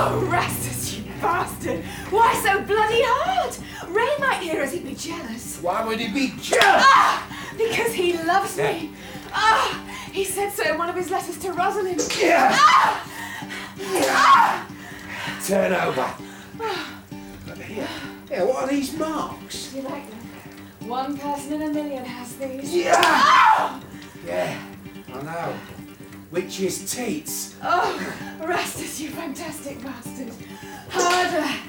Oh, Rastus, you bastard! Why so bloody hard? Ray might hear us, he'd be jealous. Why would he be jealous? Because he loves me. He said so in one of his letters to Rosalind. Turn over. Here, what are these marks? Do you like them? One person in a million has these. Yeah, I know. Witch's teats. Oh, Rastus, you fantastic bastard. Harder.